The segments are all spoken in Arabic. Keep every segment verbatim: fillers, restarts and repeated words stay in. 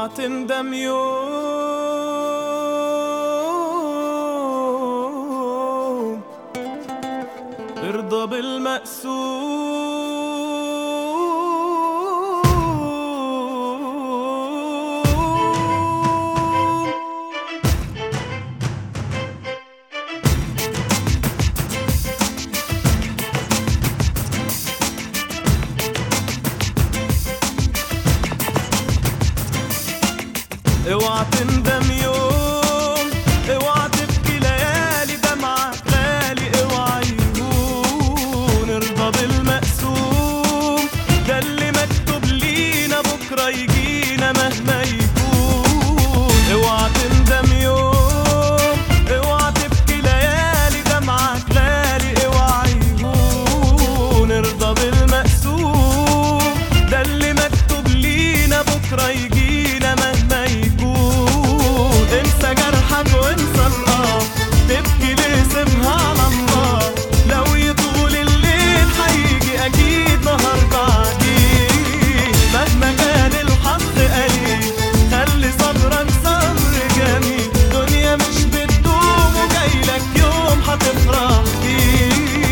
اوعى تندم يوم، ارضى بالمقسوم. اوعى تندم يوم، اوعى تبكي ليالي دمعك غالي، اوعى يهون ارضى بالمقسوم. ده اللي مكتوب لينا بكره يجينا مهما يكون. اوعى تندم يوم، اوعى تبكي ليالي دمعك غالي، اوعى يهون ارضى بالمقسوم. ده اللي مكتوب لينا بكره يجينا مهما يكون. انسى جرحك وانسى الله، تبكي ليه سيبها على الله. لو يطول الليل هيجي اكيد نهار بعديه. مهما كان الحظ قليل خلي صبرك صبر جميل. دنيا مش بتدوم وجايلك يوم هتفرح فيه.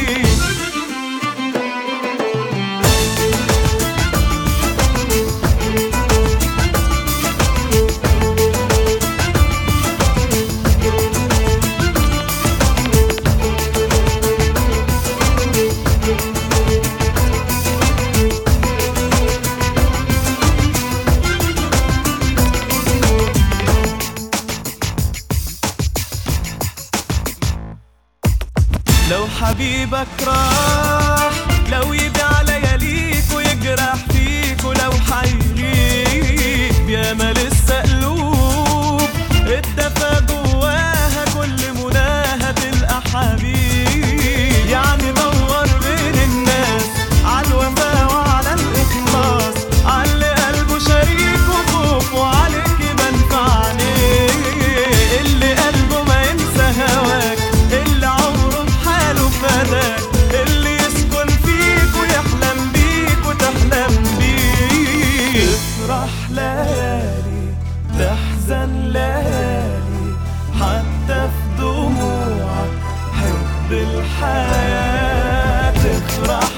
لو حبيبك راح، لو يبيع لياليك ويجرح فيك، ولو حيغيب ياما لسه قلوب اتدفى جواها كل مناها تلقى حبيب. يعني دور بين الناس عالوفا وعلى الإخلاص، عاللي قلبه شريك وخوف وعليك منفع عليه. اللي قلبه ما ينسى هواك، اللي عمره بحاله فداك، اللي يسكن فيك ويحلم بيك وتحلم بيه. تفرح ليالي تحزن ليالي، حتى في دموعك حب الحياة. تفرح